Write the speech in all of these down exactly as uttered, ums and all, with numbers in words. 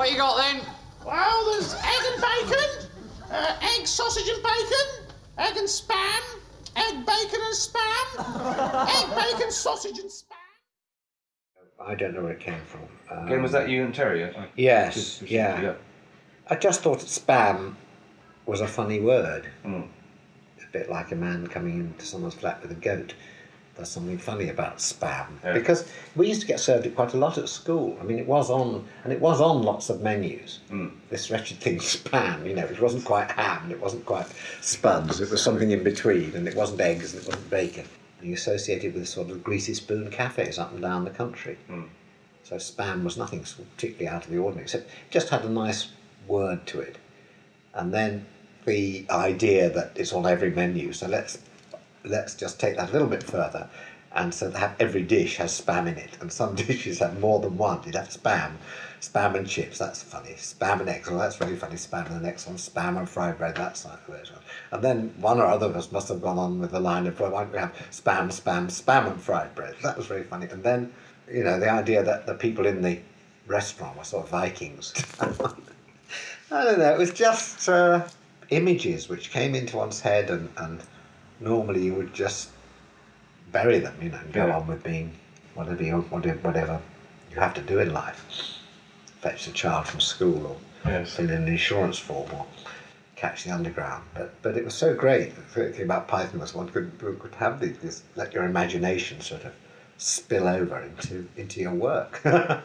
What you got then? Well, there's egg and bacon, uh, egg, sausage and bacon, egg and spam, egg, bacon and spam, egg, bacon, sausage and spam. I don't know where it came from. Um, Again, was that you and Terry? I- Yes, just- just- yeah. I just thought that spam was a funny word. Mm. A bit like a man coming into someone's flat with a goat. There's something funny about spam. Yeah. Because we used to get served it quite a lot at school. I mean, it was on, and it was on lots of menus. Mm. This wretched thing, spam, you know, it wasn't quite ham, and it wasn't quite spuds, it was something in between, and it wasn't eggs, and it wasn't bacon. You associated with sort of greasy spoon cafes up and down the country. Mm. So spam was nothing particularly out of the ordinary, except it just had a nice word to it. And then the idea that it's on every menu, so let's let's just take that a little bit further, and so have every dish has spam in it, and some dishes have more than one. You'd have spam, spam and chips, that's funny. Spam and eggs, well that's really funny. Spam and the next one, spam and fried bread, that's like this one. And then one or other of us must have gone on with the line of, well, why don't we have spam, spam, spam and fried bread? That was very funny. And then, you know, the idea that the people in the restaurant were sort of Vikings. I don't know, it was just uh, images which came into one's head, and, and normally you would just bury them, you know, and go Yeah. on with being whatever you, whatever you have to do in life. Fetch the child from school, or Yes. fill in an insurance form, or catch the underground. But but it was so great. The great thing about Python was one could could have these, this, let your imagination sort of spill over into into your work.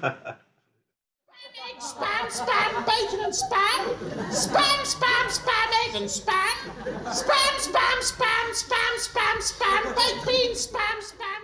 Egg, spam, spam, bacon and spam, spam, spam, spam, egg and spam, spam, spam, spam, spam, spam, spam, baked beans, spam, spam.